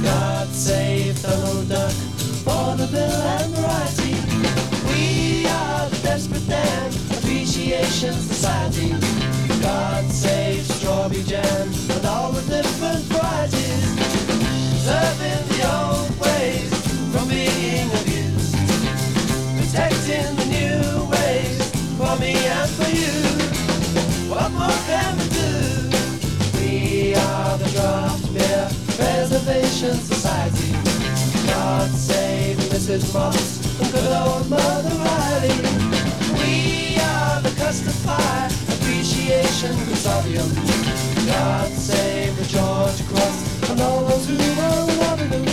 God save Donald Duck, vaudeville and variety. We are the Desperate Dan Appreciation Society. God save strawberry jam and all the different varieties. Serving the old ways from being abused. Protecting the new ways for me and for you. What more can we do? We are the Draft Beer Preservation Society. God save Mrs. Moss and good old Mother Riley. We are the Custard Pie Appreciation Consortium. God save the George Cross and all those who were loving them.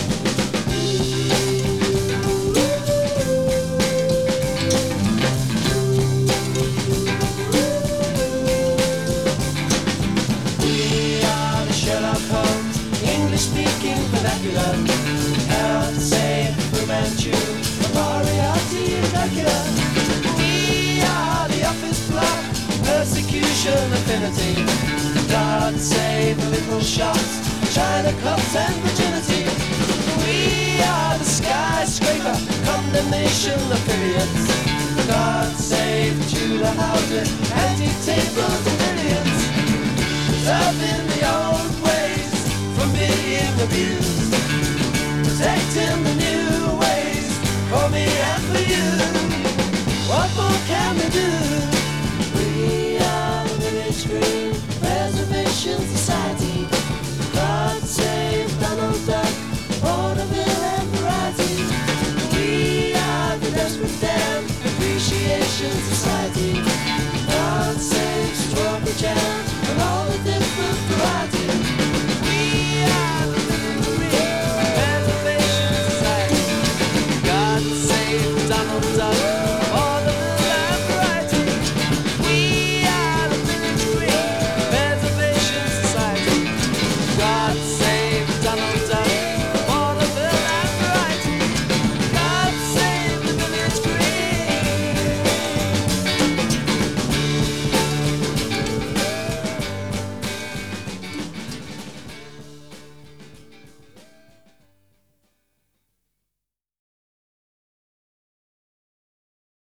We are the Sherlock Holmes English-speaking vernacular. God save Fu Manchu and Moriarty and Dracula. We are the Office Block Persecution Affinity. God save the little shots, China clubs and virginity. We are the Skyscraper Condemnation Affiliates. God save Tudor houses, antique tables and billiards. Serving the old ways from being abused. Protecting